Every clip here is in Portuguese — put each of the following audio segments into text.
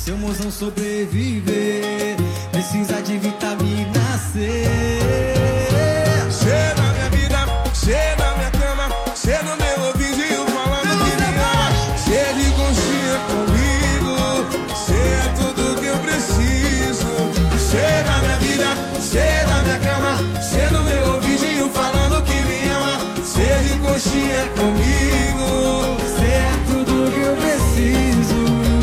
seu mozão sobreviver, precisa de vitamina C. Cê na minha vida, cê na minha cama, cê no meu ouvidinho falando que me ama. Cê de conchinha comigo, cê é tudo que eu preciso. Cê na minha vida, cê na minha cama, cê no meu ouvidinho falando que me ama. Cê de conchinha comigo, Cê é tudo que eu preciso.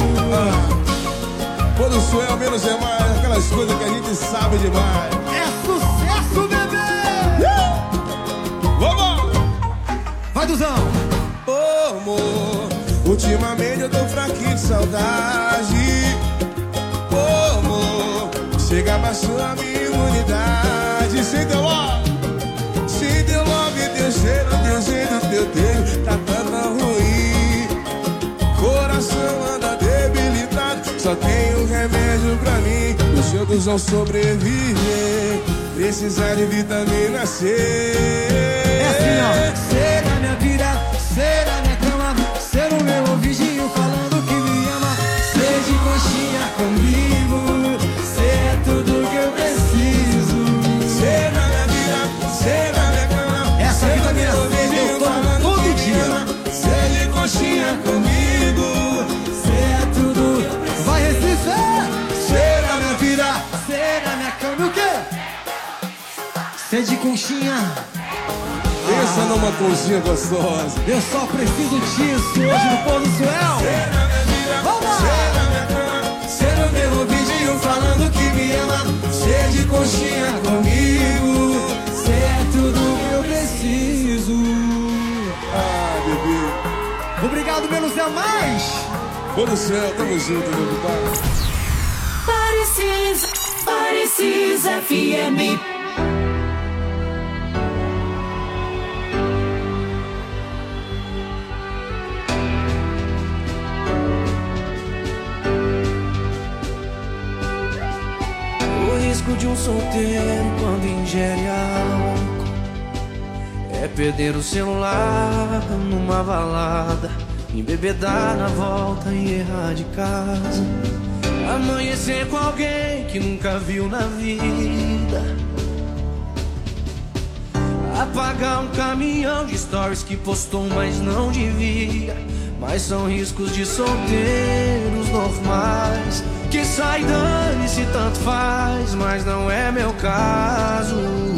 Quando sou eu, menos é mais, aquelas coisas que a gente sabe demais. É sucesso, bebê! Vamos! Vai, Duzão! Ô, amor, ultimamente eu tô fraquinho de saudade. Ô, amor, chega abaixou a minha imunidade. Sem teu love, sem teu love, teu cheiro, teu jeito, teu dedo tá tão ruim. Coração anda debilitado, só tem um remédio pra mim. Os jogos vão sobreviver, precisar de vitamina C. É assim, ó. Cê na minha vida, cê na minha cama, cê no meu ouvidinho falando que me ama. Cê de coxinha comigo, cê é tudo que eu preciso. Cê na minha vida, cê na minha cama, essa vitamina C eu tomo todo dia. cê de coxinha comigo, Cê é tudo. Vai, Recife! cê na minha vida. Cê na minha cama, o quê? Cê de conchinha. Pensa numa conchinha gostosa. Eu só preciso disso hoje no Pôr do Sol. Cê na minha vida, Vamos lá! cê na minha cama, cê no meu ouvidinho falando que me ama. Cê de conchinha comigo. Cê é tudo que eu preciso. Ah, bebê. Obrigado, menos é mais. Pô do céu, tamo junto, meu compadre. Parecis FM. O risco de um solteiro quando ingere álcool é perder o celular numa balada, embebedar na volta e errar de casa, amanhecer com alguém que nunca viu na vida, apagar um caminhão de stories que postou mas não devia. Mas são riscos de solteiros normais, que sai, dane-se, tanto faz, mas não é meu caso.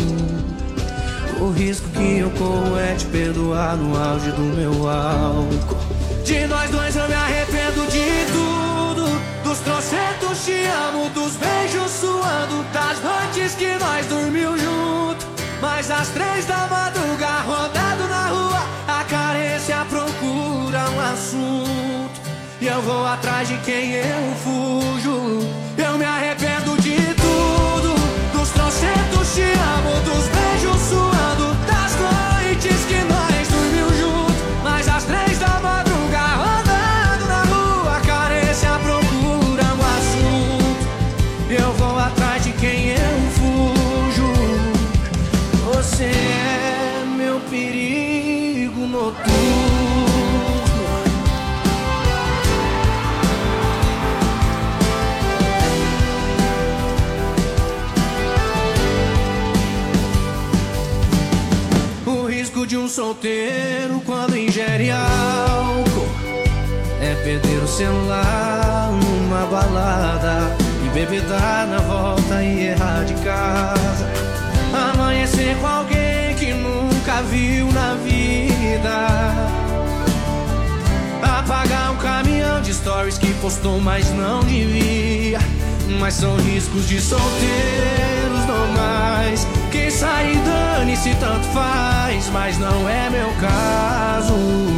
O risco que eu corro é te perdoar no auge do meu álcool. De nós dois eu me arrependo de tudo, dos trocentos te amo, dos beijos suando, das noites que nós dormimos junto. Mas às 3 da madrugada, rodado na rua, a carência procura um assunto, e eu vou atrás de quem eu fujo. Eu me arrependo de tudo, dos trocentos te amo, dos beijos suando, das noites que nós dormimos juntos. Mas às 3 da madrugada, rodando na rua, a carência procura um assunto, e eu vou atrás de quem eu fujo. Você é meu perigo noturno. O risco de um solteiro quando ingere álcool é perder o celular numa balada, embebedar na volta e errar de casa, amanhecer com alguém que nunca viu na vida, apagar um caminhão de stories que postou mas não devia. Mas são riscos de solteiros normais, quem sai e dane-se, tanto faz, mas não é meu caso.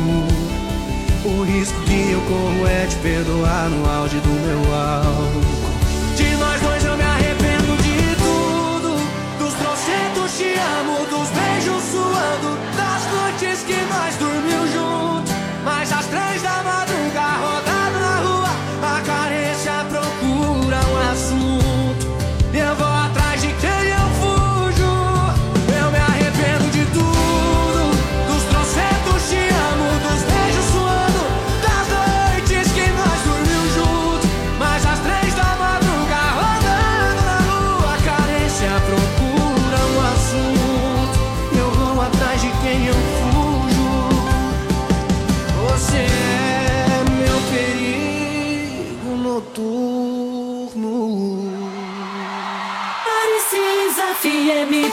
O risco que eu corro é te perdoar no auge do meu álcool. De nós dois eu me arrependo de tudo, dos trocentos te amo, dos beijos suando, das noites que nós dormimos juntos. Mas às 3 da madrugada, rodado na rua, a carência procura um assunto, e eu vou atrás de quem eu fujo. Eu me arrependo de tudo, dos trocentos te amo, dos beijos suando, das noites que nós dormimos juntos. Mas às noturno. Precisa FM.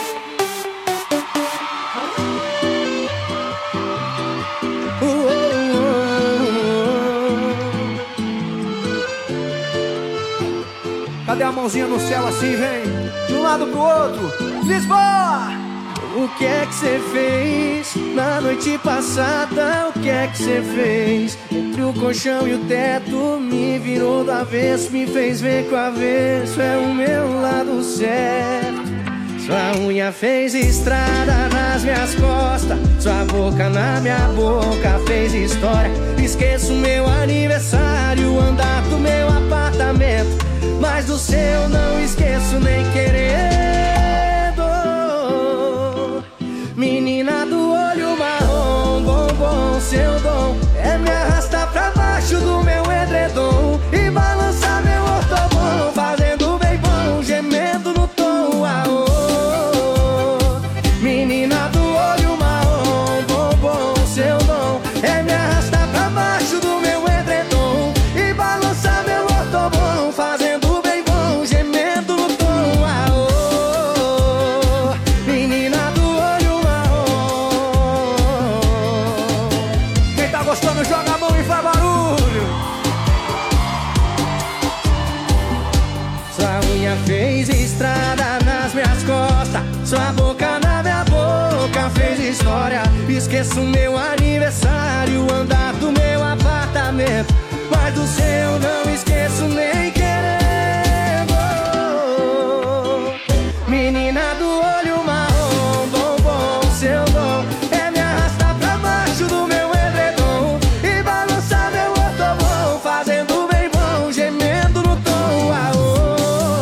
Cadê a mãozinha no céu assim, vem? De um lado pro outro. Lisboa! O que é que você fez na noite passada? O que é que você fez? Entre o colchão e o teto, me virou do avesso, me fez ver que o avesso é o meu lado certo. Sua unha fez estrada nas minhas costas, sua boca na minha boca fez história. Esqueço meu aniversário, o andar do meu apartamento, mas do seu não esqueço nem querendo. Menina do olho marrom, bombom, seu dom é me arrastar pra baixo do meu edredom e balançar meu ortobom, fazendo bem bom, gemendo no tom, aô. Menina do olho marrom, bombom, seu dom é me arrastar pra baixo do meu edredom e balançar meu ortobom, fazendo bem bom, gemendo no tom, aô. Menina do olho marrom. Quem tá gostando joga a mão e faz barulho. Sua unha fez estrada nas minhas costas, sua boca na minha boca fez história. Esqueço meu aniversário, o andar do meu apartamento, mas do seu não esqueço nem querendo. Menina do olho marrom, bombom, seu dom é me arrastar pra baixo do meu edredom e balançar meu ortobom, fazendo bem bom, gemendo no tom, aô.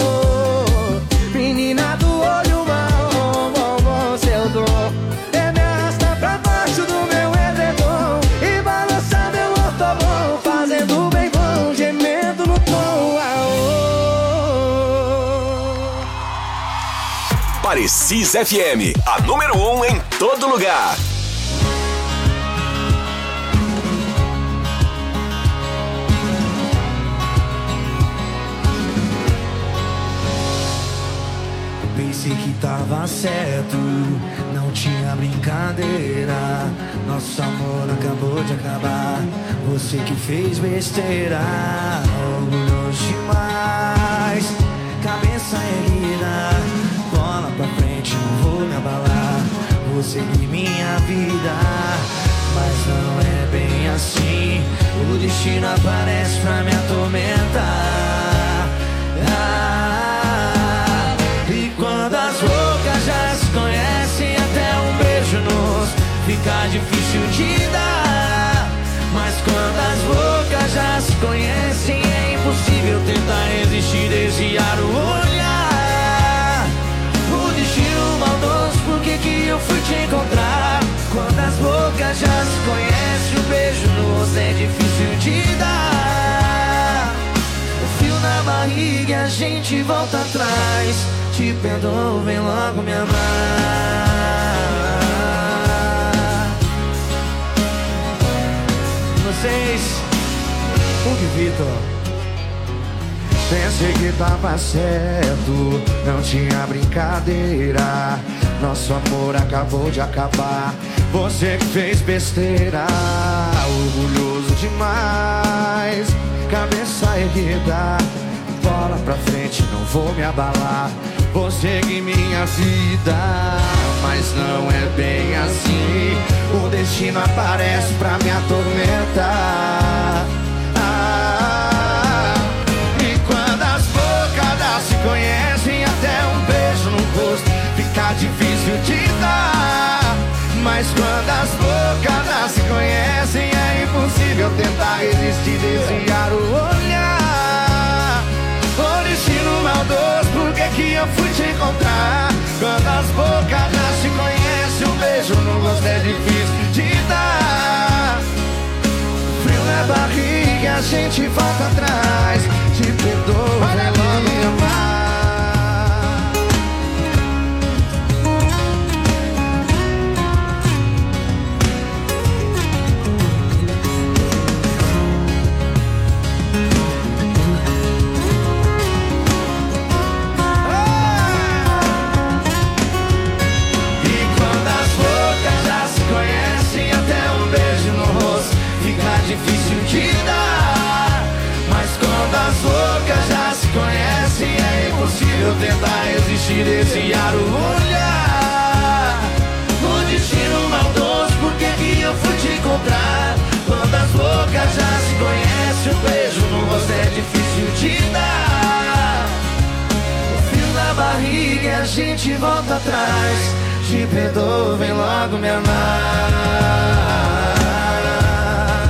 Menina do olho marrom, bombom, seu dom é me arrastar pra baixo do meu edredom e balançar meu ortobom, fazendo bem bom, gemendo no tom, aô. Precisa FM, a número 1 em todo lugar. Pensei que tava certo, não tinha brincadeira. Nosso amor acabou de acabar, você que fez besteira. Orgulhoso demais, cabeça erguida, bola pra frente, não vou me abalar. Vou seguir minha vida, mas não é bem assim. O destino aparece pra me atormentar. E quando as bocas já se conhecem, até um beijo nos fica difícil de dar. Mas quando as bocas já se conhecem, é impossível tentar resistir, desviar o olhar. O destino maldoso, por que que eu fui te encontrar? Quando as bocas já se conhecem, o beijo no rosto é difícil de dar. O fio na barriga e a gente volta atrás. Te perdoo, vem logo me amar. Vocês, Hugo e Vitor. Pensei que tava certo, não tinha brincadeira. Nosso amor acabou de acabar, você que fez besteira. Orgulhoso demais, cabeça erguida, bola pra frente, não vou me abalar. Vou seguir minha vida, mas não é bem assim. O destino aparece pra me atormentar. E quando as bocas se conhecem, até um beijo no rosto fica difícil de dar. Mas quando as bocas se conhecem, é impossível tentar resistir, desviar o olhar. O destino maldoso, por que que eu fui te encontrar? Quando as bocas já se conhecem, um beijo no rosto é difícil de dar. Frio na barriga, a gente volta atrás. Te perdoo, vai logo me amar. tentar resistir, desviar o olhar. O destino maldoso, por que que eu fui te encontrar? Quando as bocas já se conhecem, um beijo no rosto é difícil de dar. O frio na barriga e a gente volta atrás. Te perdoo, vem logo me amar.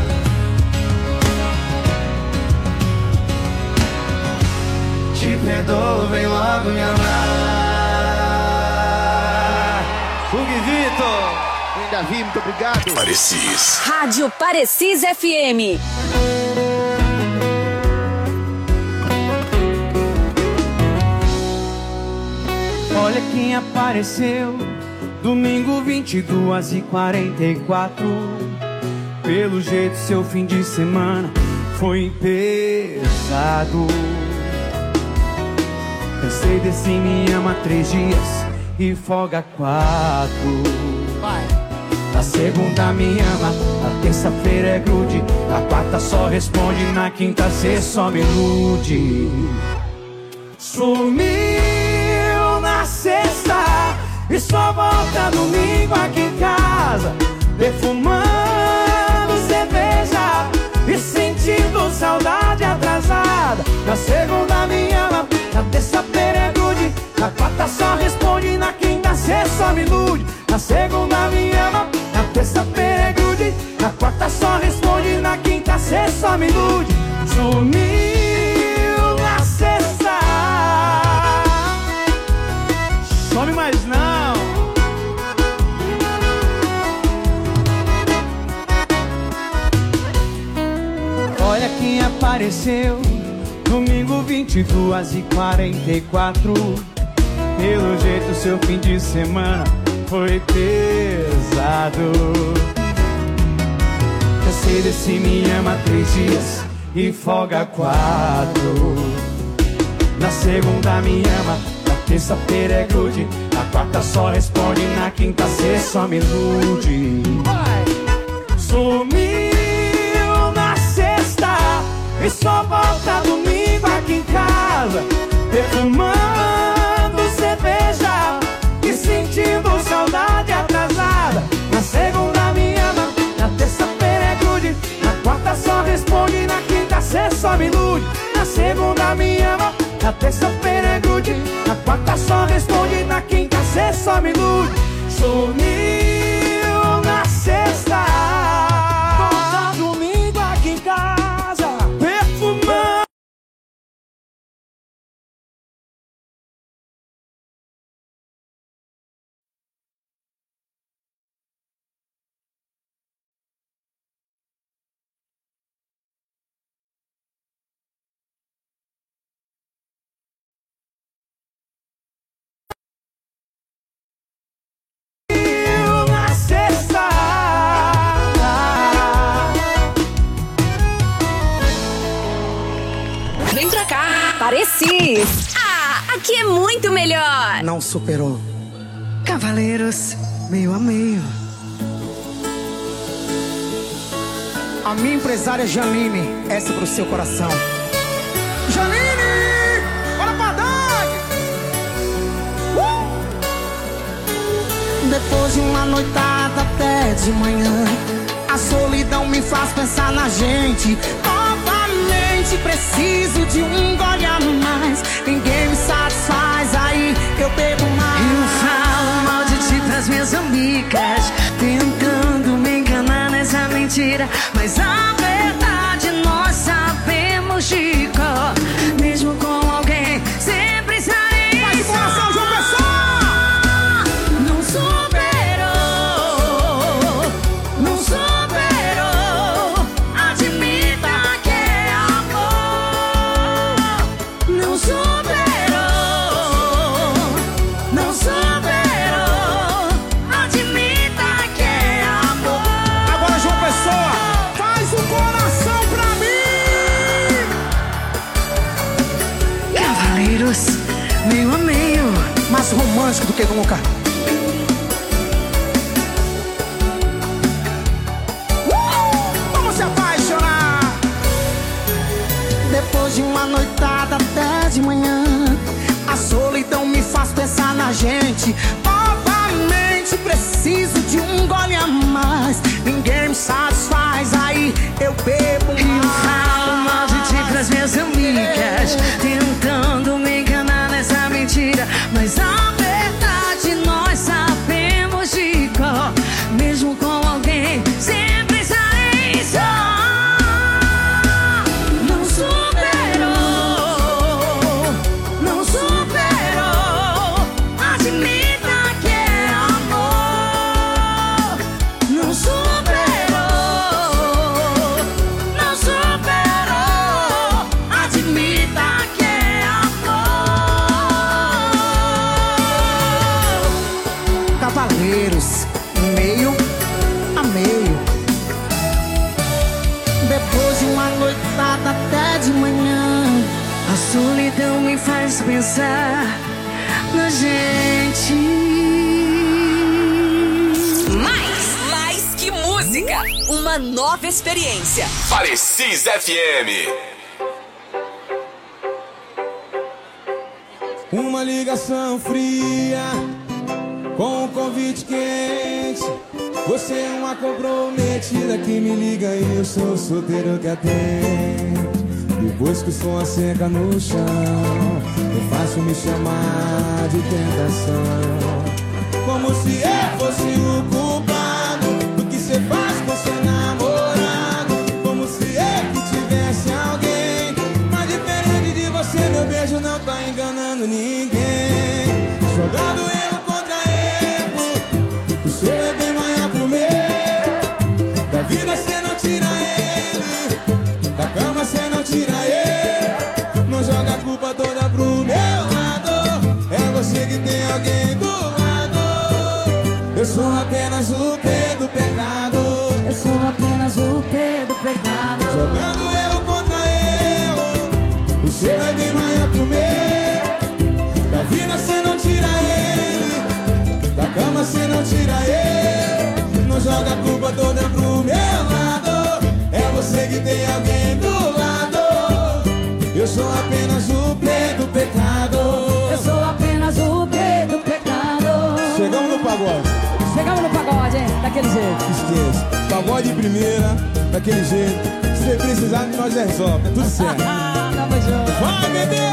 Te perdoo, vem logo me amar. Hugo Vitor, vem Davi, muito obrigado. Parecis. Rádio Parecis FM. Olha quem apareceu, domingo 22h44. Pelo jeito seu fim de semana foi pesado. Cansei desse me ama 3 dias e folga 4. Na segunda me ama, na terça-feira é grude, na quarta só responde, na quinta cê só me ilude. Sumiu na sexta e só volta domingo aqui em casa, defumando cerveja e sentindo saudade atrasada. Na segunda me ama, na terça-feira é grude, na quarta só responde, na quinta cê só me ilude. Na segunda me ama, na terça-feira é grude, na quarta só responde, na quinta cê só me ilude. Sumiu na sexta, some mais não. Olha quem apareceu, domingo 22h44. Pelo jeito seu fim de semana foi pesado. Cansei desse me ama 3 dias e folga 4. Na segunda me ama, na terça-feira é grude, na quarta só responde, na quinta cê só me ilude. Sumiu na sexta e só volta domingo aqui em casa, defumando cerveja e sentindo saudade atrasada. Na segunda me ama, na terça-feira é grude, na quarta só responde, na quinta cê só me ilude. Na segunda me ama, na terça-feira é grude, na quarta só responde, na quinta cê só me ilude. Sumiu na sexta, volta domingo aqui em casa, perfumando. Vem pra cá, Parecis. Ah, aqui é muito melhor. Não superou. Cavaleiros, meio a meio. A minha empresária Janine, essa pro seu coração. Janine, bora pra dar! Depois de uma noitada até de manhã, a solidão me faz pensar na gente. Novamente preciso de um gole a mais. Ninguém me satisfaz, aí eu bebo mais. Eu falo mal de ti pras minhas amigas, tentando me enganar nessa mentira, mas a verdade nós sabemos de cor. Mesmo com alguém, sempre estarei. Faz o coração, João Pessoa! Não superou, não superou. Admita que é amor. Não superou, não superou. Admita que é amor. Agora, João Pessoa, faz o coração pra mim! Cavaleiros, meio a meio. Mais romântico do que nunca. Vamos se apaixonar! Depois de uma noitada até de manhã, a solidão gente. Novamente preciso de um gole a mais. Ninguém me satisfaz, aí eu bebo mais. E eu falo mal de ti pras minhas amigas, tentando me enganar nessa mentira. Mas a verdade nós sabemos de cor. Mesmo com alguém, sempre estarei só. Não superou, não superou. Admita que é amor. Não superou, não superou. Admita que é amor. Cavaleiros, meio a meio. Depois de uma noitada até de manhã, a solidão me faz pensar na gente. Mais que música. Uma nova experiência. Parecis FM. Uma ligação fria com um convite quente. Você é uma comprometida que me liga e eu sou o solteiro que atende. Depois que o som asseca no chão, é fácil me chamar de tentação. Como se eu fosse o culpado do que você faz com seu namorado. Como se eu que tivesse alguém. Mas diferente de você, meu beijo não tá enganando ninguém. Jogando erro contra erro, o seu é bem maior pro meu. Da vida cê não tira ele, da cama cê não tira ele. Não joga a culpa toda pro meu lado. É você que tem alguém do lado. Eu sou apenas o P do pecado. Eu sou apenas o P do pecado. Jogando erro contra erro, o seu é bem maior pro meu. Da vida cê não tira ele, da cama cê não tira ele. Não joga a culpa toda pro meu lado. É você que tem alguém do lado. Eu sou apenas o P do pecado. Eu sou apenas o P do pecado. Chegamos no pagode. Chegamos no pagode, hein? Daquele jeito. Esqueça. Pagode de primeira, daquele jeito. Se você precisar, nós resolve. É tudo certo. Tamo junto. Vai, bebê!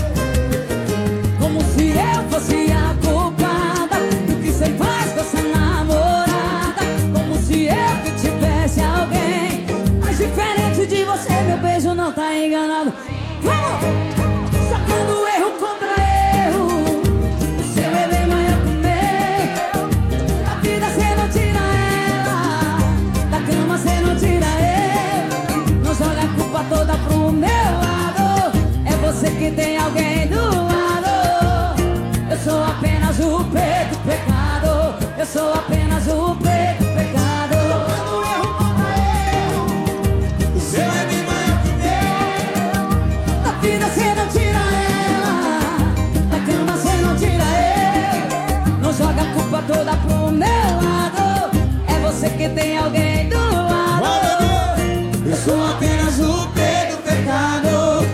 Como se eu fosse a culpada do que você faz com essa namorada. Como se eu que tivesse alguém. Mas diferente de você, meu beijo não tá enganado. Vamos! Sacando erro contra erro, o seu é bem maior que o meu. Da vida cê não tira ela, da cama cê não tira ele. Não joga a culpa toda pro meu lado. É você que tem alguém do lado. Eu sou apenas o P do pecado. Eu sou apenas o P do pecado. Sacando erro contra erro, O seu é bem maior que o meu. da vida cê não tira ela, da cama cê não tira ele. Não joga a culpa toda pro meu lado. É você que tem alguém do lado. Vai, bebê! Eu sou apenas o P do pecado.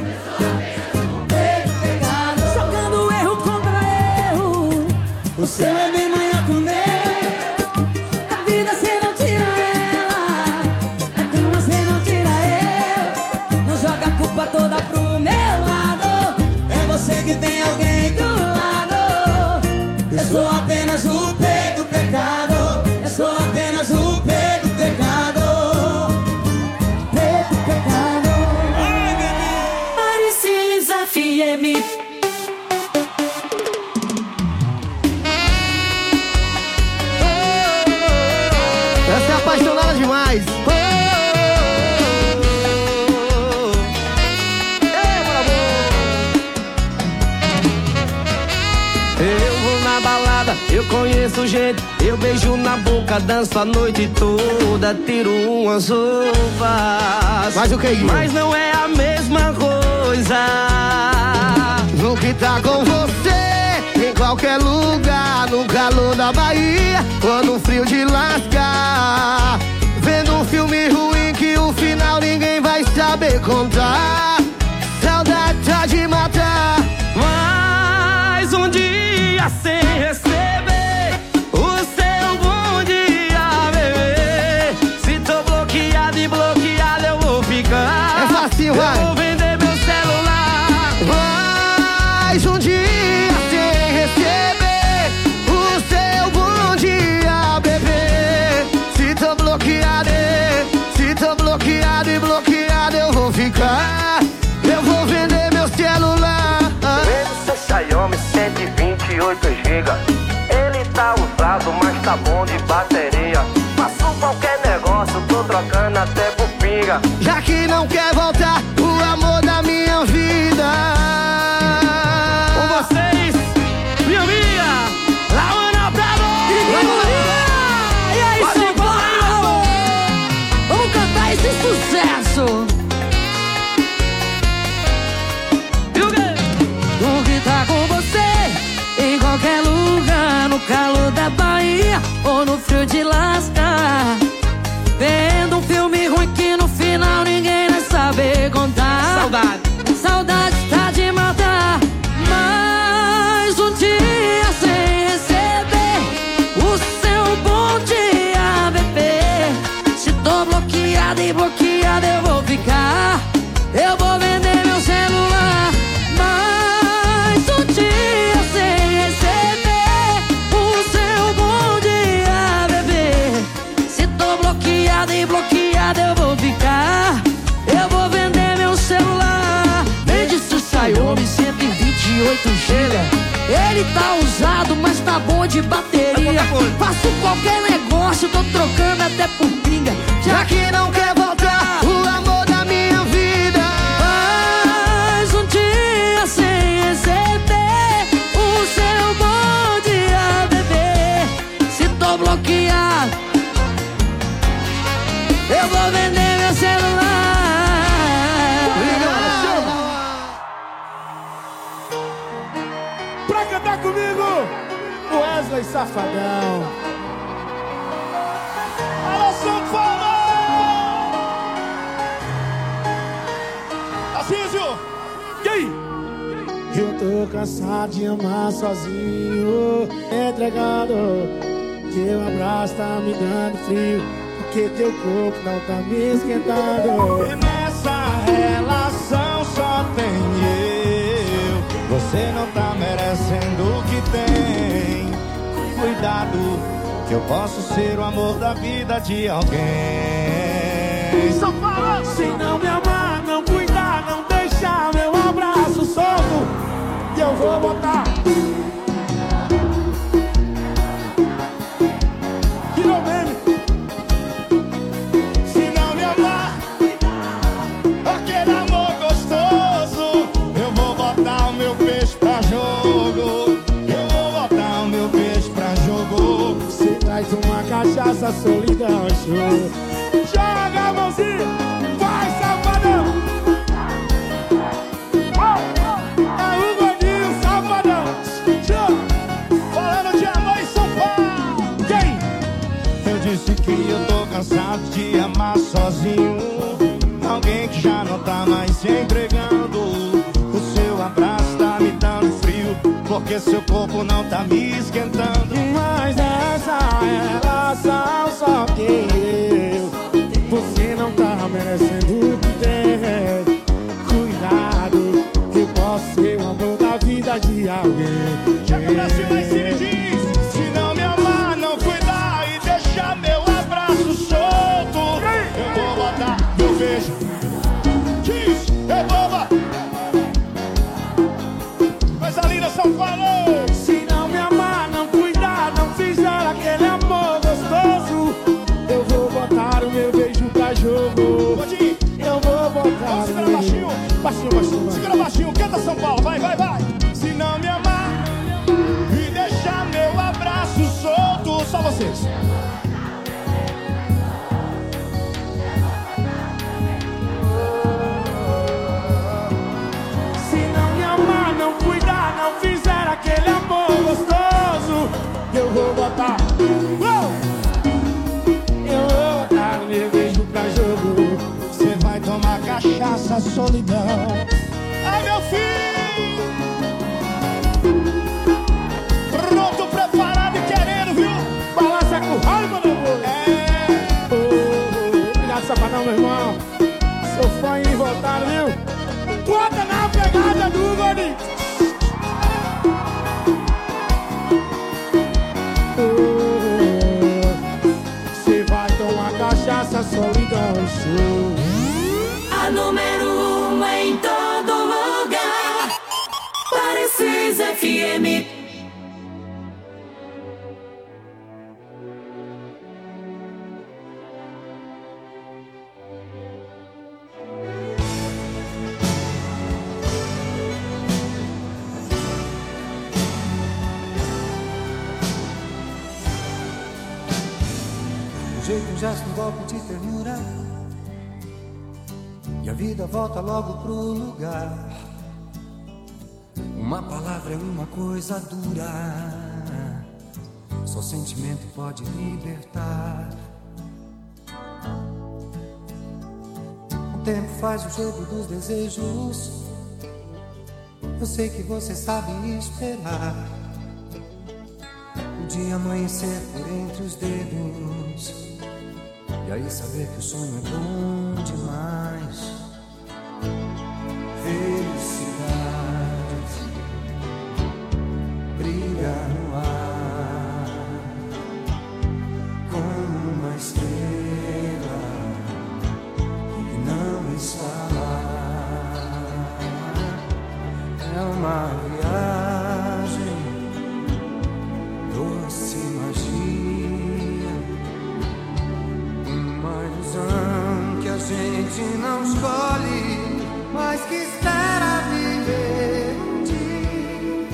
Jogando erro contra erro, O seu é bem maior que o meu. da vida cê não tira ela, da cama cê não tira ele. Não joga a culpa toda pro meu lado. É você que tem alguém do lado. Eu sou apenas o P do pecado. Eu sou apenas o P do pecado. P do pecado. Ai, bebê! Parecis FM. Essa é apaixonada demais. Eu vou na balada, eu conheço gente. Eu beijo na boca, danço a noite toda. Tiro umas roupas. Mas o que, Guilherme? Mas não é a mesma coisa. No que tá com você, em qualquer lugar, no calor da Bahia, ou no frio de lascar. Vendo um filme ruim que o final ninguém vai saber contar. Saudade tá de matar. Mas um dia dia sem receber o seu bom dia, bebê. Se tô bloqueado e bloqueado eu vou ficar. É fácil, vai. Eu vou vender meu celular. Mais um dia sem receber o seu bom dia, bebê. Se tô bloqueado e bloqueado eu vou ficar. Eu vou vender meu celular. Vendo seu Xiaomi 128 GB. Ele tá usado, mas tá bom de bateria. Faço qualquer negócio, tô trocando até por pinga. Já que não quer voltar, o amor da minha vida. Com vocês, minha amiga Laura Bravo. E aí, São Paulo? Vamos cantar esse sucesso. O que tá com você em qualquer lugar, no calor da Bahia ou no frio de lascar, vendo um filme ruim que no final ninguém vai saber contar. Saudade tá de matar. Mais um dia sem receber o seu bom dia, bebê. Se tô bloqueado e bloqueado eu vou ficar. Eu vou vender meu celular. Mais um dia sem receber o seu bom dia, bebê. Se tô bloqueado e bloqueado eu vou ficar. Eu vou vender meu celular. Vende seu Xiaomi 128 GB. Ele tá usado, mas tá bom de bateria. Faço qualquer negócio, tô trocando até por pinga. Já que não quer voltar, o amor da minha vida. Mais um dia sem receber o seu bom dia, bebê. Se tô bloqueado, eu vou vender meu celular. Pra cantar comigo, Wesley Safadão. Alô, São Paulo! Assísio! E aí? Eu tô cansado de amar sozinho, entregando. Teu abraço tá me dando frio, porque teu corpo não tá me esquentando. E nessa relação só tem eu. Você não tá merecendo o que tem. Cuidado, que eu posso ser o amor da vida de alguém. Se não me amar, não cuidar, não deixar meu abraço solto, e eu vou botar. Virou meme. Se não me amar, aquele amor gostoso, eu vou botar o meu peixe pra jogo. Eu vou botar o meu peixe pra jogo. Você traz uma cachaça, solidão, show. Joga a mãozinha, vai, safadão. É o gordinho, safadão. Falando de amor em São Paulo. Quem? Eu disse que eu tô cansado de amar sozinho. Alguém que já não tá mais se entregando. O seu abraço tá me dando frio, porque seu corpo não tá me esquentando. Mas nessa relação só tem eu. Você não tá merecendo o que tem. Cuidado, eu posso ser o amor da vida de alguém. Joga pra cima e se diz. Se não me amar, não cuidar e deixar meu abraço solto, eu vou botar meu beijo. Diz, eu vou botar. Coisa linda, São Paulo. Se não me amar, não cuidar, não fizer aquele amor gostoso, eu vou botar o meu beijo pra jogo. Eu vou botar. Segura baixinho. Baixinho, baixinho. Segura baixinho, canta São Paulo, vai, vai, vai. Se não me amar e deixar meu abraço solto, só vocês. Se não me amar, não cuidar, não fizer aquele amor gostoso, eu vou botar. Eu vou botar o meu beijo pra jogo. Você vai tomar cachaça, solidão. Ai, meu filho! eu sou. A número 1 em todo lugar. Parecis FM. Um jeito, um gesto, um golpe de ternura, e a vida volta logo pro lugar. Uma palavra é uma coisa dura, só sentimento pode libertar. O tempo faz o jogo dos desejos, eu sei que você sabe esperar o dia amanhecer por entre os dedos, e aí saber que o sonho é bom demais. Felicidade brilha no ar como uma estrela que não está lá. É uma viagem, doce magia, uma ilusão que a gente não escolhe, mas que espera viver um dia.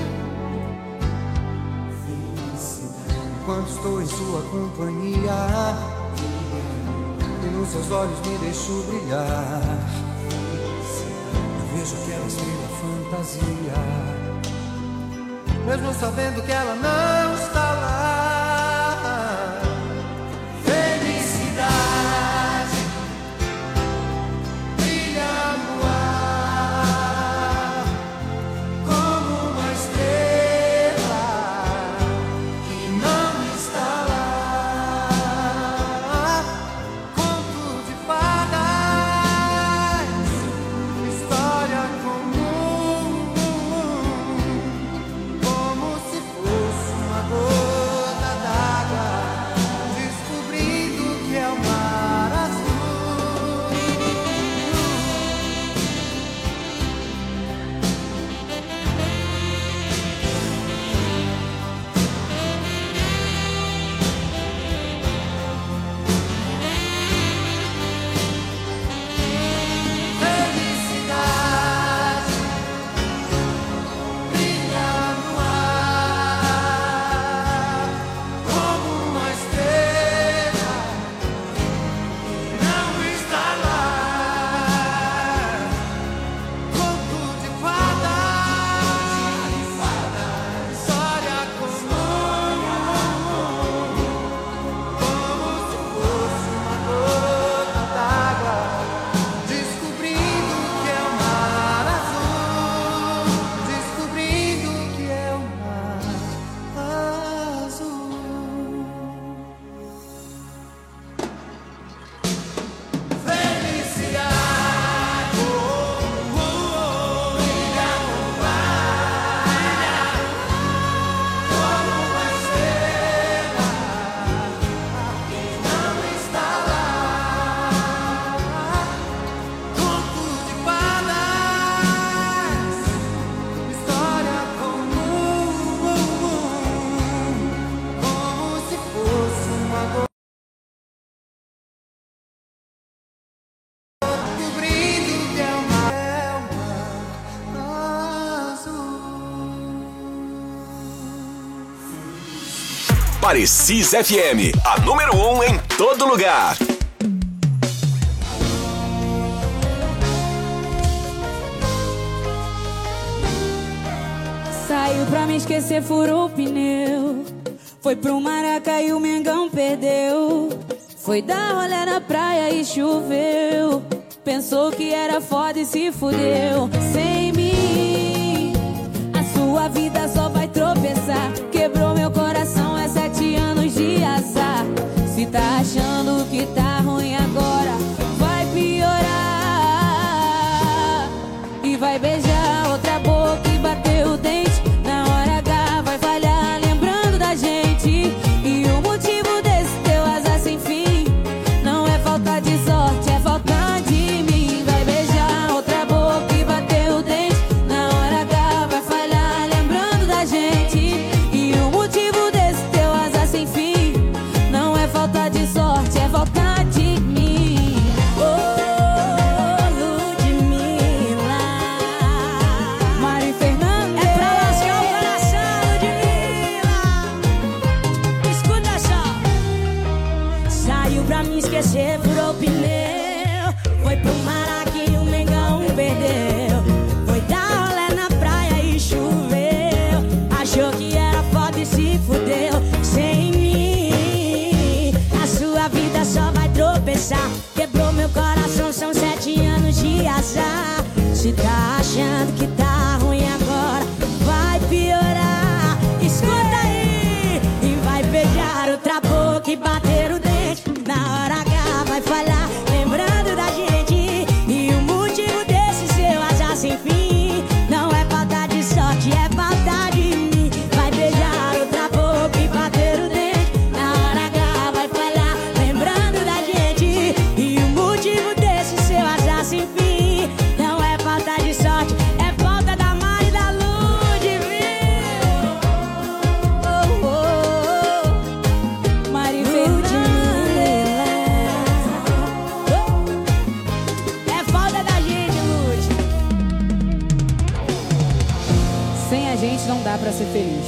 Felicidade. Enquanto estou em sua companhia e nos seus olhos me deixo brilhar, eu vejo aquela estrela fantasia, mesmo sabendo que ela não está lá. Parecis FM, a número 1 em todo lugar. Saiu pra me esquecer, furou o pneu. Foi pro Maraca e o Mengão perdeu. Foi dar rolê na praia e choveu. Pensou que era foda e se fudeu. Sem mim, a sua vida só vai tropeçar. Quebrou meu coração, é 7 anos de azar. Se tá achando que tá ruim agora, vai piorar. E vai beijar outra boca e bater o dente. Na hora H vai falhar lembrando da gente. E o motivo desse teu azar sem fim não é falta de sorte, é falta Sem a gente não dá pra ser feliz.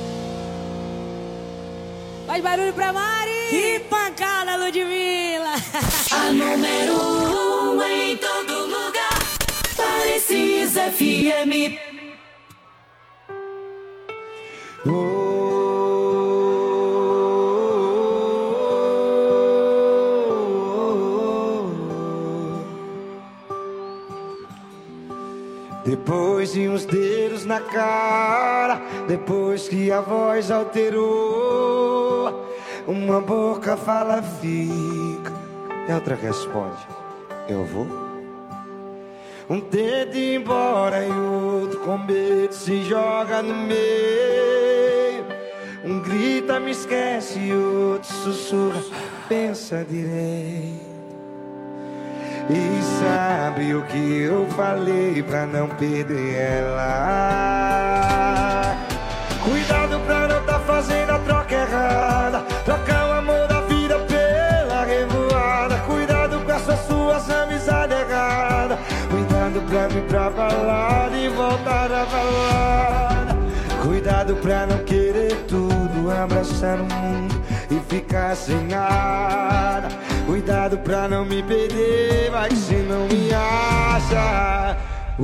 Faz barulho pra Mari! Que pancada, Ludmilla! A número 1 em todo lugar. Parecis FM. Depois de uns dedos na cara, depois que a voz alterou, uma boca fala fica e a outra responde, eu vou. Um tenta ir embora e outro com medo se joga no meio. Um grita, me esquece e outro sussurra, pensa direito. E sabe o que eu falei pra não perder ela? Cuidado pra não tá fazendo a troca errada, trocar o amor da vida pela revoada. Cuidado com essas suas amizades erradas. Cuidado pra me ir pra balada e voltar a balada. Cuidado pra não querer tudo, abraçar o mundo e ficar sem nada. Cuidado pra não me perder, vai que se não me acha.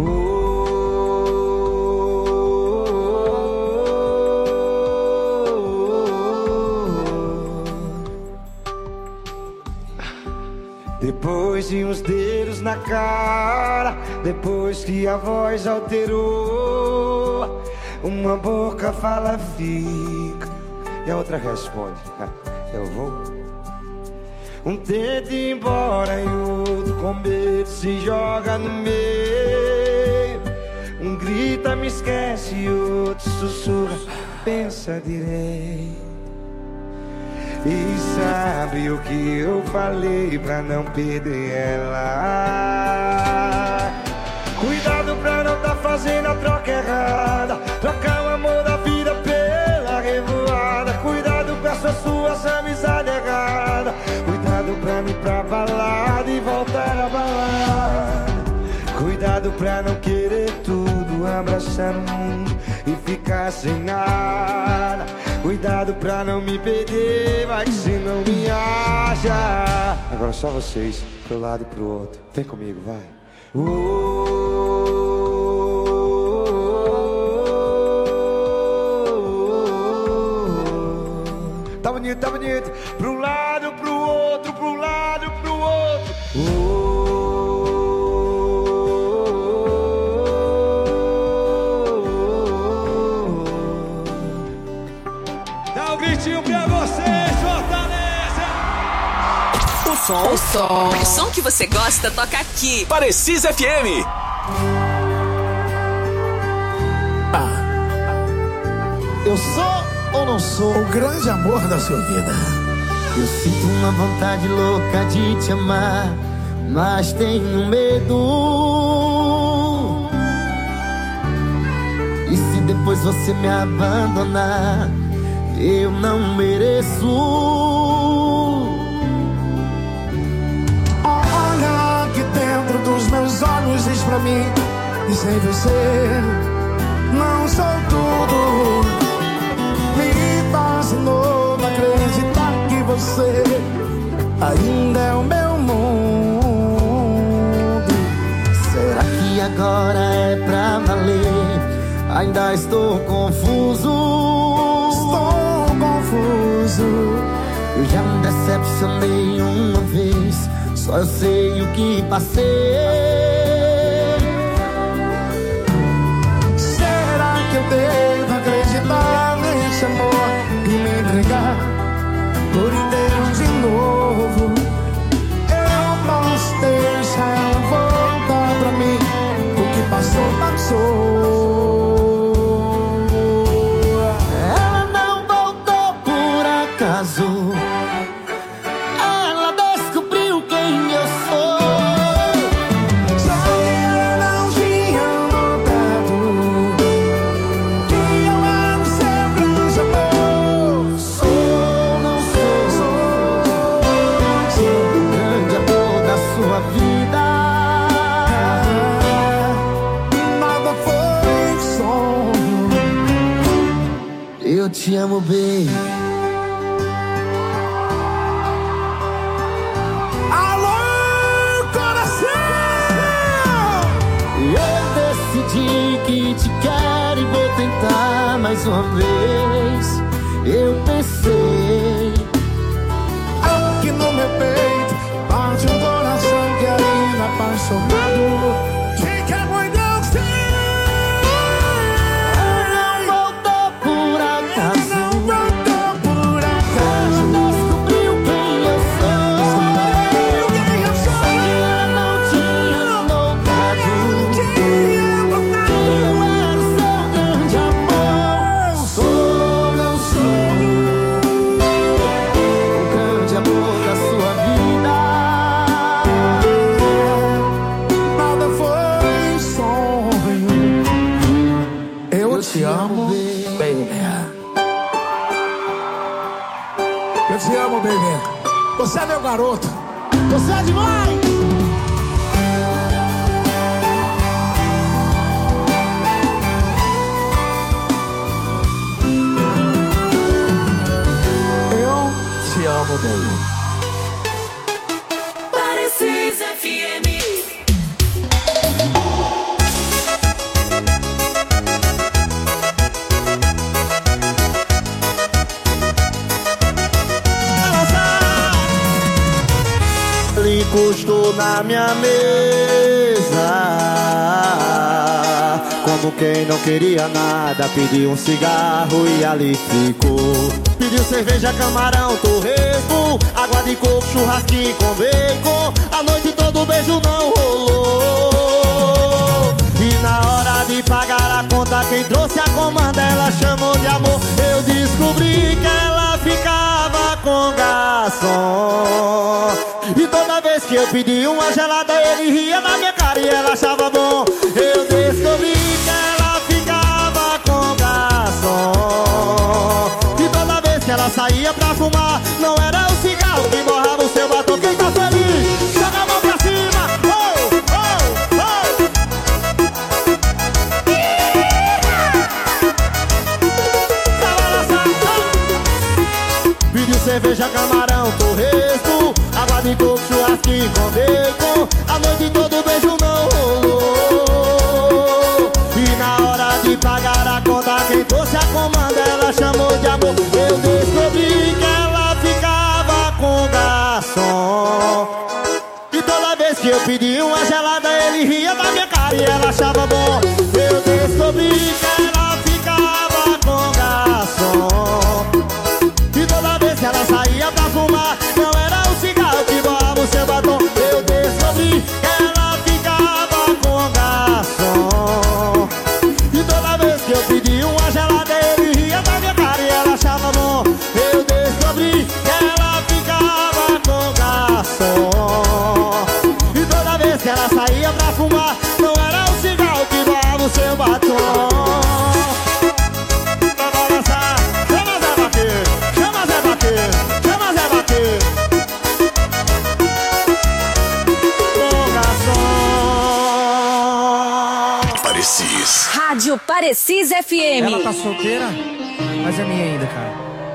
Depois de uns dedos na cara, depois que a voz alterou, uma boca fala fica e a outra responde, eu vou. Um tenta ir embora e outro com medo se joga no meio. Um grita, me esquece e outro sussurra, pensa direito. E sabe o que eu falei pra não perder ela? Cuidado pra não tá fazendo a troca errada, trocar o amor da vida pela revoada. Cuidado com essas suas amizades erradas. Cuidado pra não ir pra balada e voltar a balada. Cuidado pra não querer tudo, abraçar o mundo e ficar sem nada. Cuidado pra não me perder, vai que se não me acha. Agora só vocês, pro lado e pro outro. Vem comigo, vai. Tá bonito, tá bonito. Pro lado, pro outro, pro lado, pro outro. Dá um gritinho pra vocês, Fortaleza! O som que você gosta toca aqui. Parecis FM. Eu sou ou não sou o grande amor da sua vida? Eu sinto uma vontade louca de te amar, mas tenho medo. E se depois você me abandonar, eu não mereço. Olha aqui dentro dos meus olhos, diz pra mim, e sem você não sou tudo. Me faz de novo acreditar que você ainda é o meu mundo. Será que agora é pra valer? Ainda estou confuso. Estou confuso. Eu já me decepcionei uma vez, só eu sei o que passei. Será que eu devo acreditar nesse amor e me entregar por inteiro de novo? Eu posso deixar ela voltar pra mim. O que passou, passou. Ela não voltou por acaso. Ela descobriu quem eu sou. Só que ela não tinha notado que eu era o seu grande amor. Sou, não sou. te amo, baby. Alô, coração! Eu decidi que te quero e vou tentar mais uma vez. Eu pensei aqui no meu peito bate um coração que ainda apaixonado. Quem quer muito eu sei. Não voltou por acaso. Não voltou por acaso. Descobriu quem eu sou. Eu não tinha notado que eu era o seu grande amor. Sou, não sou o grande amor da sua vida. Nada foi sonho. Eu te amo, baby. Eu te amo, baby. Você é meu garoto. Você é demais. Eu te amo, baby. Parecis FM. Ele encostou na minha mesa como quem não queria nada. Pediu um cigarro e ali ficou. Pediu cerveja, camarão, torresmo, água de coco, churrasquinho com bacon. A noite toda o beijo não rolou. E na hora de pagar a conta, quem trouxe a comanda ela chamou de amor. Eu descobri que ela ficava com garçom. E toda vez que eu pedi uma gelada, ele ria na minha cara e ela achava bom. Eu descobri que ela ficava com garçom. E toda vez que ela saía pra fumar, não era o cigarro que borrava o seu batom. Quem tá feliz, joga a mão pra cima. Oh, oh, oh. Pediu cerveja, camarão, torresmo, água de coco, churrasquinho com bacon. A noite toda o beijo não rolou. E na hora de pagar a conta, quem trouxe a comanda ela chamou de amor. Eu descobri que ela ficava com garçom. E toda vez que eu pedi uma gelada, ele ria na minha cara e ela achava bom. Eu descobri que ela ficava com garçom. E toda vez que ela saía pra fumar, não era o cigarro que borrava o seu batom. Eu descobri que ela ficava com garçom. E toda vez que eu pedi uma gelada, ele ria na minha cara e ela achava bom. Eu descobri que ela ficava com garçom. E toda vez que ela saía pra fumar, não era o cigarro que borrava o seu batom. Rádio Parecis FM. Ela tá solteira, mas é minha ainda, cara.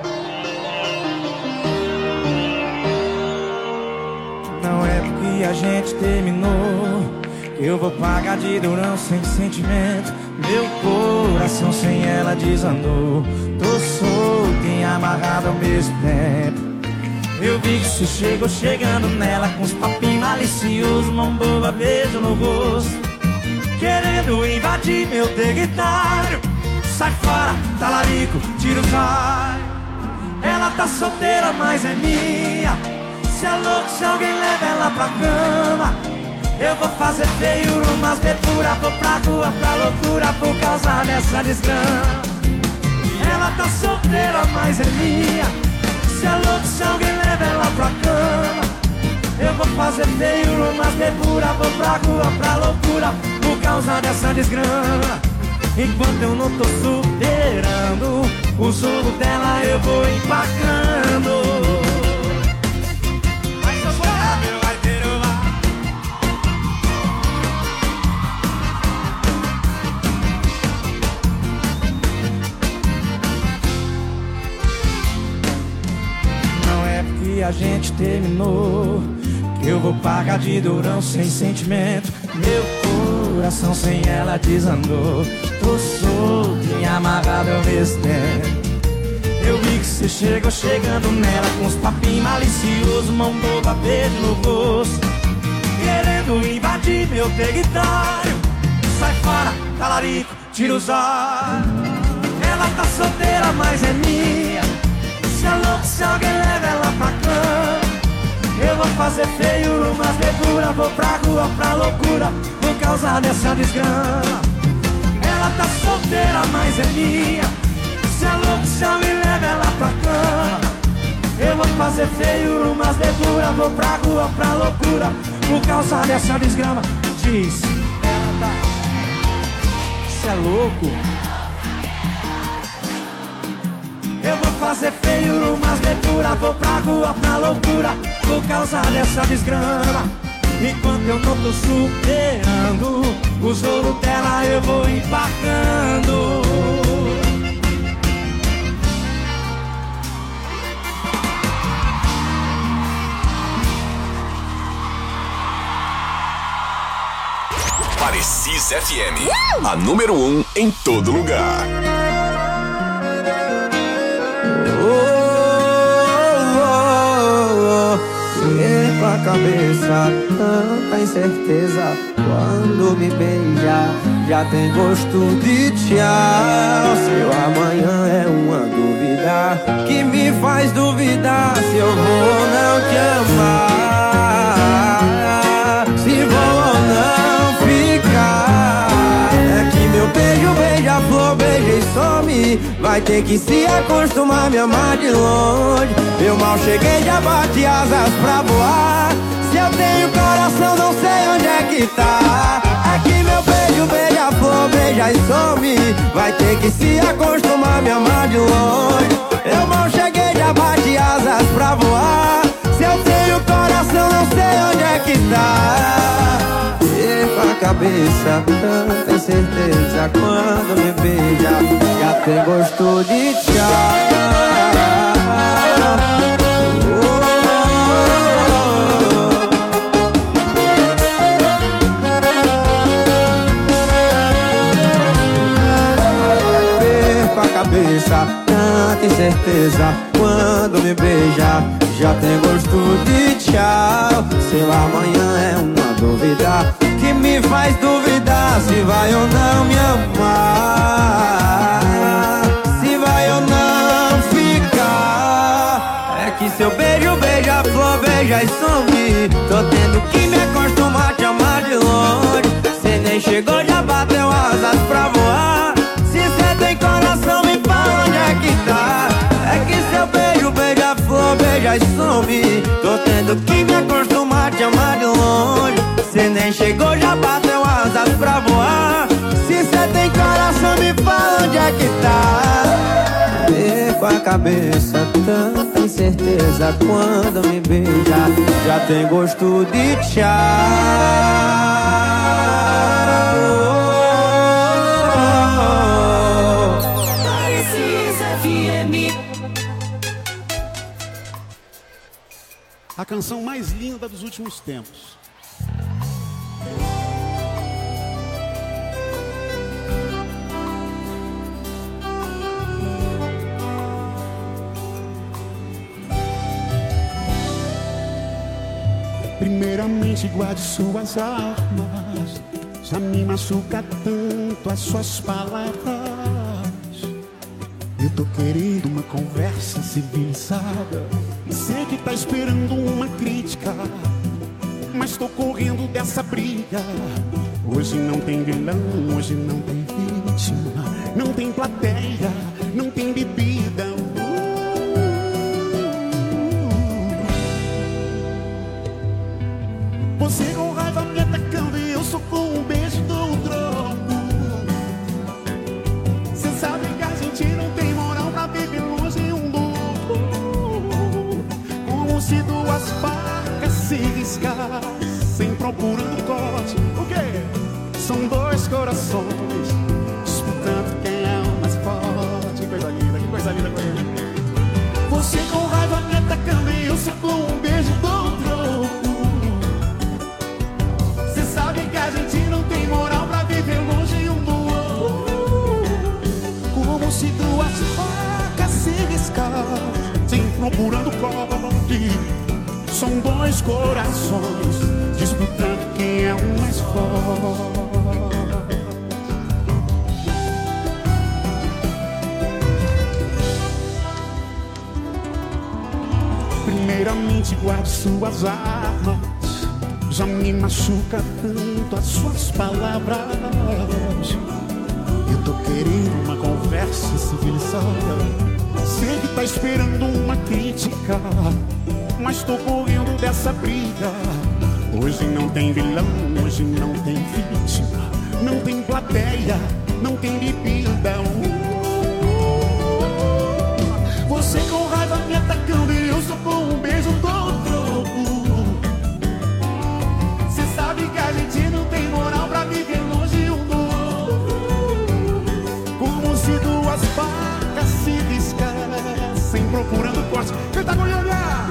Não é porque a gente terminou que eu vou pagar de durão sem sentimento. Meu coração sem ela desandou. Tô solto e amarrado ao mesmo tempo. Eu vi que você chegou chegando nela com os papinhos maliciosos, mão boba, beijo no rosto, querendo invadir meu território. Sai fora, talarico, tira o raio. Ela tá solteira, mas é minha. Se é louco, se alguém leva ela pra cama, eu vou fazer feio, umas depura. Vou pra rua, pra loucura, por causa dessa desgrama. Ela tá solteira, mas é minha. Se é louco, se alguém leva ela pra cama, eu vou fazer feio, umas depura. Vou pra rua, pra loucura, por causa dessa desgrama. Enquanto eu não tô superando o jogo dela, eu vou empacando. Vai sofrer, meu baiteiro lá. a gente terminou, que eu vou pagar de durão sem sentimento. Meu coração sem ela desandou. Tô solto e amarrado ao mesmo tempo. Eu vi que você chegou chegando nela com uns papinhos maliciosos, mão boba, beijo no rosto, querendo invadir meu território. Sai fora, talarico, tira os olhos. Ela tá solteira, mas é minha. Se é louco, se alguém leva ela pra cama, eu vou fazer feio numas verduras. Vou pra rua, pra loucura, por causa dessa desgrama. Ela tá solteira, mas é minha. Se é louco, se alguém leva ela pra cama, eu vou fazer feio numas verduras. Vou pra rua, pra loucura, por causa dessa desgrama. Diz, ela tá... Cê é louco? Eu vou fazer feio numas leituras. Vou pra rua, pra loucura, por causa dessa desgrama. Enquanto eu não tô superando o jogo dela, eu vou empacando. Parecis FM, a número 1 em todo lugar. Com a cabeça, tanta incerteza. Quando me beija, já tem gosto de tchau. Seu amanhã é uma dúvida que me faz duvidar se eu vou ou não te amar, se vou ou não ficar. É que meu beijo beija-flor, beija e some. Vai ter que se acostumar a me amar de longe. Eu mal cheguei, já bati asas pra voar. Se eu tenho coração, não sei onde é que tá. É que meu beijo beija-flor, beija e some. Vai ter que se acostumar a me amar de longe. Eu mal cheguei, já bati asas pra voar. Se eu tenho coração, não sei onde é que tá. Perco a cabeça, tanta incerteza. Quando me beija, já tem gosto de tchau. Cabeça, tanta incerteza. Quando me beija, já tem gosto de tchau. Seu amanhã é uma dúvida que me faz duvidar se vai ou não me amar, se vai ou não ficar. É que seu beijo beija-flor, beija e some. Tô tendo que me acostumar a te amar de longe. Cê nem chegou, já bateu asas pra voar. Se cê tem coração, me fala onde é que tá. É que seu beijo beija-flor, beija e some. Tô tendo que me acostumar a te amar de longe. Cê nem chegou, já bateu asas pra voar. Se cê tem coração, me fala onde é que tá. Perco a cabeça, tanta incerteza. Quando me beija, já tem gosto de tchau. A canção mais linda dos últimos tempos. Primeiramente, guarde suas armas. Já me machuca tanto as suas palavras. Eu tô querendo uma conversa civilizada. Sei que tá esperando uma crítica, mas tô correndo dessa briga. Hoje não tem vilão, hoje não tem vítima. Não tem plateia, não tem bebida. Você com raiva me atacando e eu sou com um beijo do outro. Cê sabe que a gente não tem moral pra viver longe um do outro. Como se duas facas se riscassem procurando corte. O quê? São dois corações disputando quem é o mais forte. Que coisa linda com ele. Você com raiva me atacando e eu sou com se duas facas se riscassem procurando corte. São dois corações disputando quem é o mais forte. Primeiramente guarde suas armas. Já me machuca tanto as suas palavras. Eu tô querendo uma conversa civilizada. Sei que tá esperando uma crítica, mas tô correndo dessa briga. Hoje não tem vilão, hoje não tem vítima, não tem plateia, não tem bebida. Você com raiva me atacando e eu só com um beijo todo troco. Cê sabe que a gente não tem moral pra viver longe um do outro. Como se duas facas se riscassem procurando corte. Canta, Goiânia!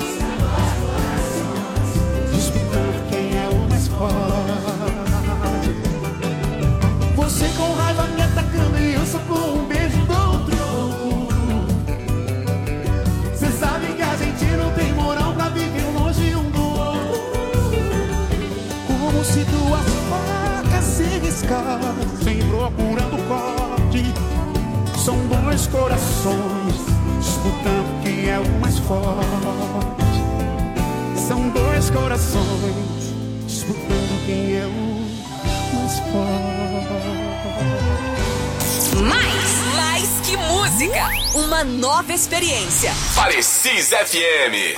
Disputando quem é o mais forte. Você com raiva me atacando e eu só com um beijo do troco. Cê sabe que a gente não tem moral pra viver longe um do outro. Como se duas facas se riscassem procurando corte. São dois corações disputando quem é o mais forte. São dois corações disputando quem é o mais forte. Mais que música, uma nova experiência. Parecis FM.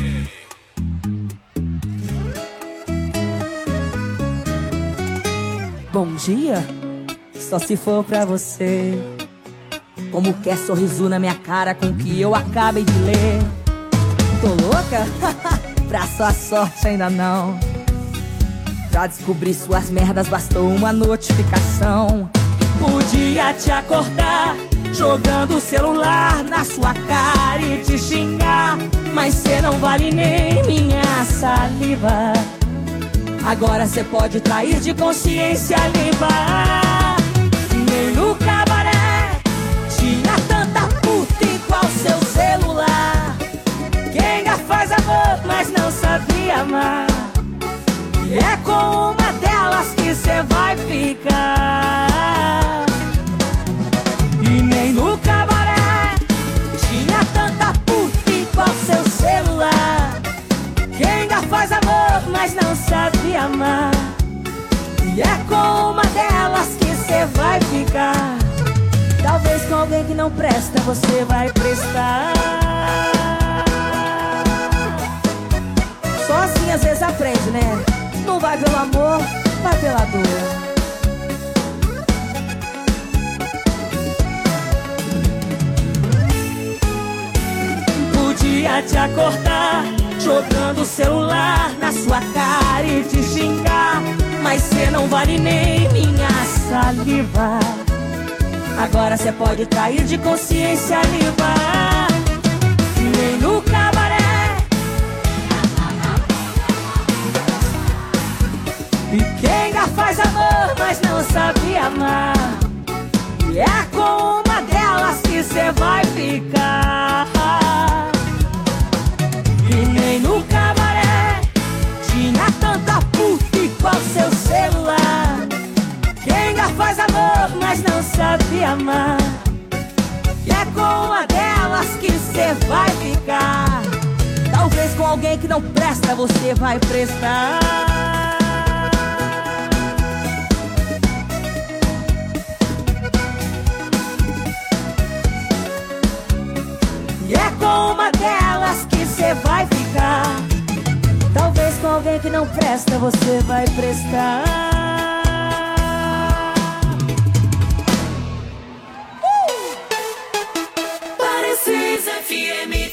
Bom dia, só se for pra você. Como quer sorriso na minha cara com o que eu acabei de ler. Tô louca? Pra sua sorte ainda não. Pra descobrir suas merdas bastou uma notificação. Podia te acordar jogando o celular na sua cara e te xingar, mas cê não vale nem minha saliva. Agora cê pode trair de consciência limpa. Nem no cabaré tinha tanta puta igual seu celular. Quem já faz amor, mas não sabia amar. E é com uma delas que cê vai ficar. E nem no cabaré tinha tanta puta igual seu celular. Quem já faz amor, mas não sabia amar. E é com uma delas que cê vai ficar. Talvez com alguém que não presta você vai prestar. Só assim às vezes aprende, né? Não vai pelo amor, vai pela dor. Podia te acordar jogando o celular na sua cara e te xingar, mas cê não vale nem minha saliva. Agora cê pode trair de consciência limpa. Nem no cabaré. E quem já faz amor, mas não sabia amar. E é com uma delas que cê vai ficar. E nem no cabaré tinha tanta puta igual seu celular. Quem já faz amor, mas não sabia amar. E é com uma delas que cê vai ficar. Talvez com alguém que não presta você vai prestar. E é com uma delas que cê vai ficar. Talvez com alguém que não presta você vai prestar. Parecis FM.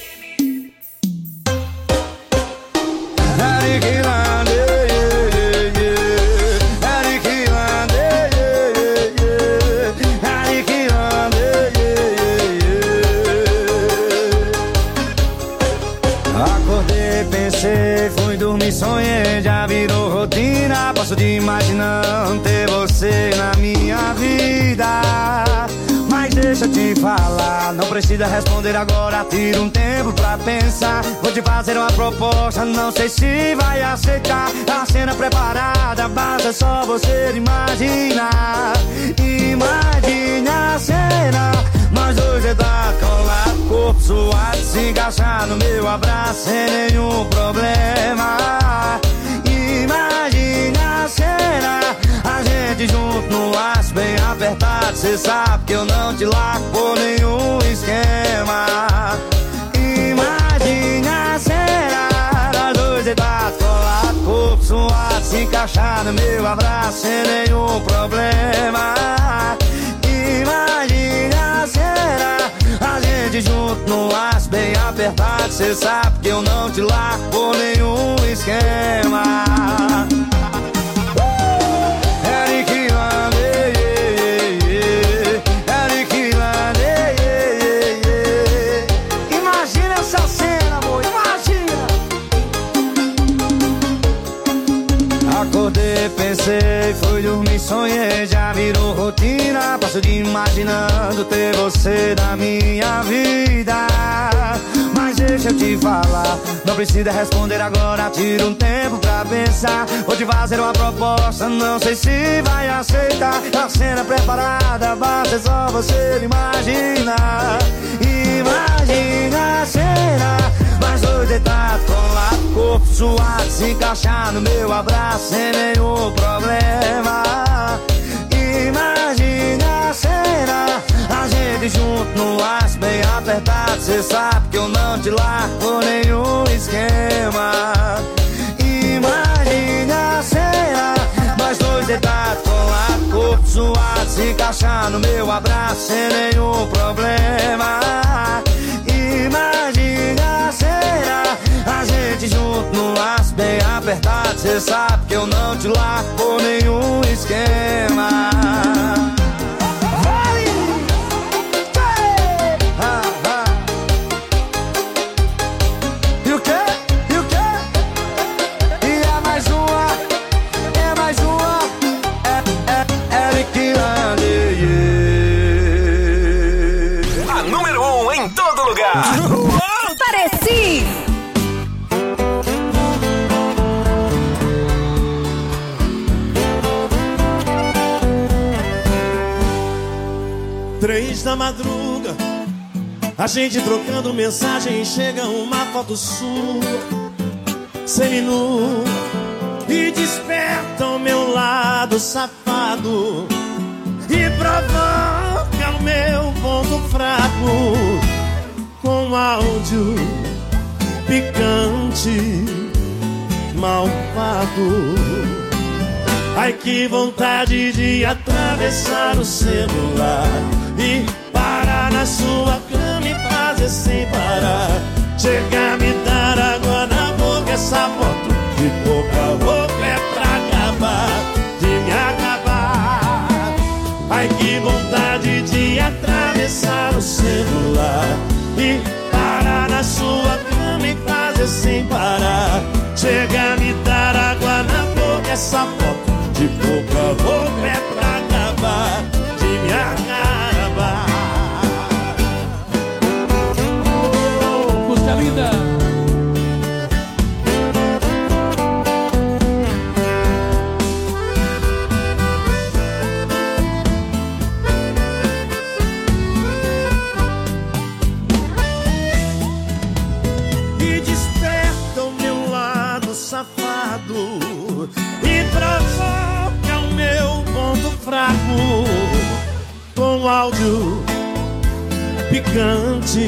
Acordei, pensei, fui dormir, sonhei, já virou rotina. Posso de imaginar ter você na minha vida, mas deixa eu te falar, não precisa responder agora, tira um tempo pra pensar. Vou te fazer uma proposta, não sei se vai aceitar. A cena preparada, basta só você imaginar. Imagine a cena, nós dois deitados colados, corpo suado, se encaixar no meu abraço sem nenhum problema. Imagine a cena, a gente junto no laço bem apertado. Cê sabe que eu não te largo por nenhum esquema. Imagine a cena, nós dois deitados colados, corpo suado, se encaixar no meu abraço sem nenhum problema. Imagine a cena, a gente junto no laço bem apertado. Cê sabe que eu não te largo por nenhum esquema. Eric Lande, Eric Lande. Imagina essa cena, amor, imagina. Acordei, pensei, fui dormir, sonhei, já virou rotina. Passo de imaginando ter você na minha vida. Mas deixa eu te falar, não precisa responder agora, tira um tempo pra pensar. Vou te fazer uma proposta, não sei se vai aceitar. A cena preparada, basta só você imaginar. Imagina a cena, nós dois deitados colados, corpo suado, se encaixar no meu abraço sem nenhum problema. Imagina a cena, a gente junto no laço bem apertado. Cê sabe que eu não te largo por nenhum esquema. Imagina a cena, nós dois deitados colados, corpo suado, se encaixar no meu abraço sem nenhum problema. Imagina a cena, a gente junto no laço bem apertado. Cê sabe que eu não te largo por nenhum esquema. Pareci! Três da madruga, a gente trocando mensagem, chega uma foto sua, seminua, e desperta o meu lado safado e provoca o meu ponto fraco com áudio picante, malvado. Ai, que vontade de atravessar o celular e parar na sua cama e fazer sem parar. Chegar, me dar água na boca, essa foto de pouca boca é pra acabar, de me acabar. Ai, que vontade de atravessar o celular e parar na sua cama e fazer sem parar. Chega, me dar água na boca, essa foto de pouca boca é pra acabar, de me acabar. Música linda. E desperta o meu lado safado e provoca o meu ponto fraco com áudio picante,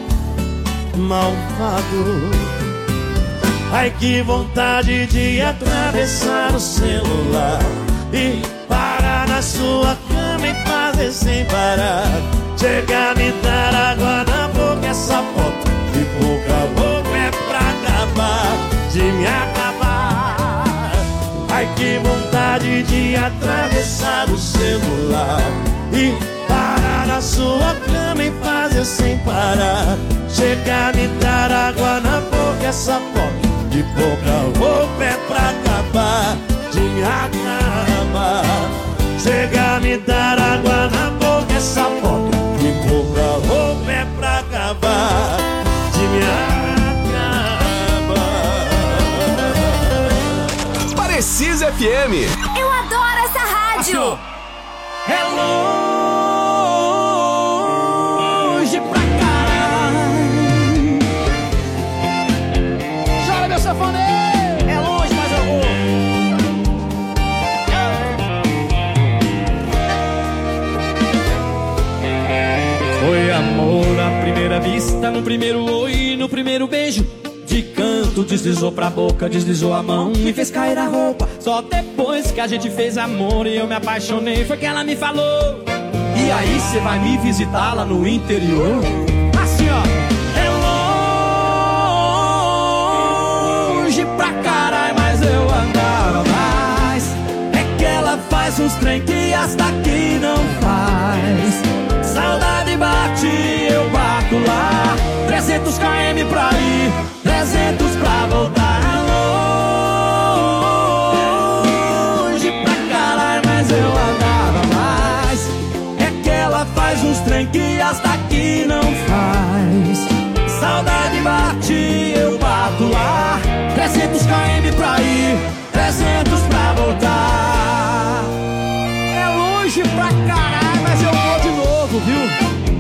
malvado. Ai, que vontade de atravessar o celular e parar na sua cama e fazer sem parar. Chegar, me dar água na boca, essa foto de pouca boca é pra acabar, de me acabar. Ai, que vontade de atravessar o celular e parar na sua cama e fazer sem parar. Chegar, me dar água na boca, essa foto de pouca roupa é pra acabar, de me acabar. Chegar, me dar água na boca, essa foto de FM. Eu adoro essa rádio. É longe pra caralho. Chora, meu safoneiro. É longe, mas eu vou. Foi amor à primeira vista, no primeiro oi, no primeiro beijo. De canto deslizou pra boca, deslizou a mão, me fez cair a roupa. Só depois que a gente fez amor e eu me apaixonei, foi que ela me falou: e aí cê vai me visitar lá no interior? Assim ó, é longe pra caralho, mas eu andava mais. É que ela faz uns trem que hasta aqui não faz. Saudade bate, eu bato lá. 300 km pra ir, 300 pra voltar. Longe pra caralho, mas eu andava mais. É que ela faz uns trem que hasta aqui não faz. Saudade bate, eu bato lá. 300 km pra ir, 300 pra voltar. É longe pra caralho, mas eu vou de novo, viu?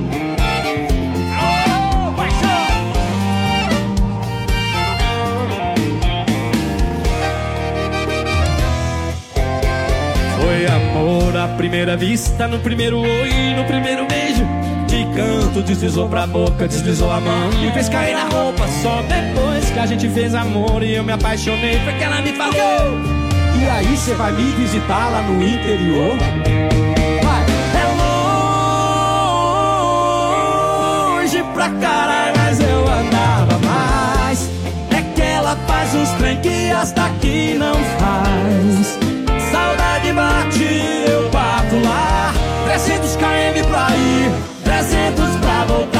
Foi amor à primeira vista, no primeiro oi, no primeiro beijo. De canto deslizou pra boca, deslizou a mão, me fez cair na roupa. Só depois que a gente fez amor e eu me apaixonei, foi que ela me falou: e aí cê vai me visitar lá no interior? Vai. É longe pra caralho, mas eu andava mais. É que ela faz uns trem que hasta aqui não